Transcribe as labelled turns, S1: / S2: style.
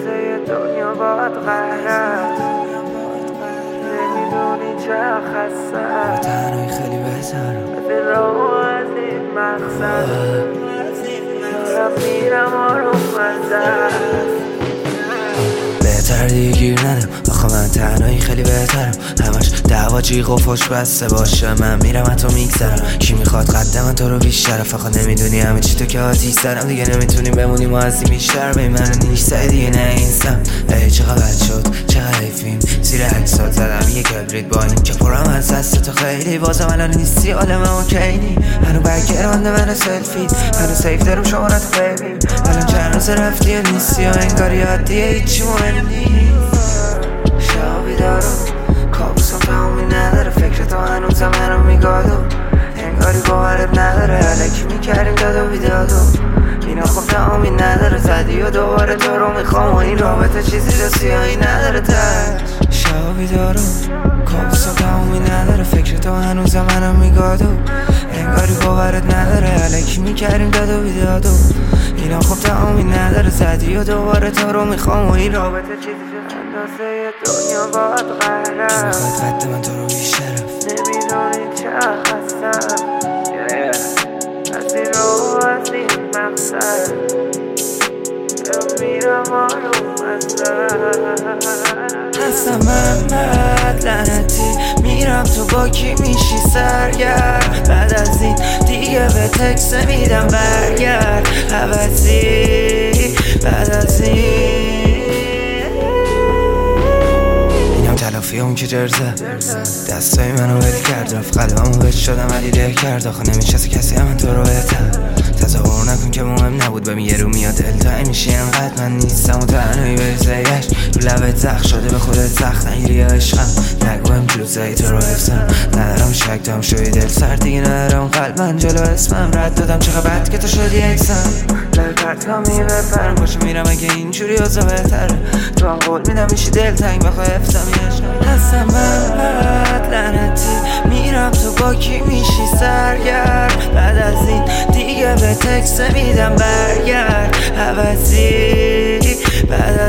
S1: اندازه دنیا باد قهرت نمیدونی چه خستم
S2: تنهایی خیلی بهترم
S1: به راه از این مقصد دارم میرم آروم منزل
S2: بهتر دیگه گیر ندم آخه من تنهایی خیلی بهترم همش دعوا جیغ و فش بسته باشه من میرم حتی میگذرم کی میخواد قد من تو رو بیشتر فقط نمیدونی همه چی تو که آتیش زدم دیگه نمیتونیم بمونیم و از این بیشتر به من نیست دیگه نه اینستم ای چقدر بد شد چقدر حیفیم زیر عکسات زدم یه کبریت با این که پرم از دست تو خیلی بازم الان نیستی حال من اوکینی هنو برگرانده من سلفی هنو سیف دارم شما رو تو ببین الان چند روز رفتی یا نیستی و انگار یادیه هیچی مهم نیست شب بیدارم کابوسم تمومی نداره فکر تو هنوزم منو میگادو انگاری باورت نداره علکی میکردیم داد و بیدادو اینا خب تمامی نداره زدی و دوباره تو رو میخوام و این رابطه چیزی جا سیاهی نداره تش شب بیدارم کابوسم تمومی نداره فکر تو هنوزم منو میگادو انگاری باورت نداره علکی میکردیم داد و بیدادو اینا خب تمامی نداره زدی و دوباره تو رو میخوام و این رابطه چیزی جا
S1: اندازه دنیا باد قهرت
S2: قد من تو رو بیشترم
S1: نمیدونی چه خستم از این رو از این مقصد میرم آروم
S2: هستم محمد لعنتی میرم تو با کی میشی سرگرد بعد از این دیگه به تکس میدم برگرد عوضی بعد از اینم تلافی اون که جرزه دستای منو ول کرد رفت قلبمو بهت شدم ولی ده کرد آخه نمیشسته کسی من تو رو بهتر تصور نکن که مهم نبود بهم یه رو میاد دلتایی میشی انقدر من نیستم و تنهایی بریزهیش رو لبت زخ شده به خودت سخت نگیری یا عشقم نگو امروزایی تو رو حفظم ندارم شک دام شوی دل سر دیگه ندارم قلب من جلو اسمم رد دادم چقدر بد که تو شدی اکسم لبت کامی بپرم پاشو میرم اگه اینجوری اوزا بهتره تو هم قول میدم میشی دلتنگ بخواه حفظم یه عشقم هستم محمد لعنتی میرم تو با کی میشی سرگرد بعد از این دیگه به تکس میدم برگرد عوضی بعد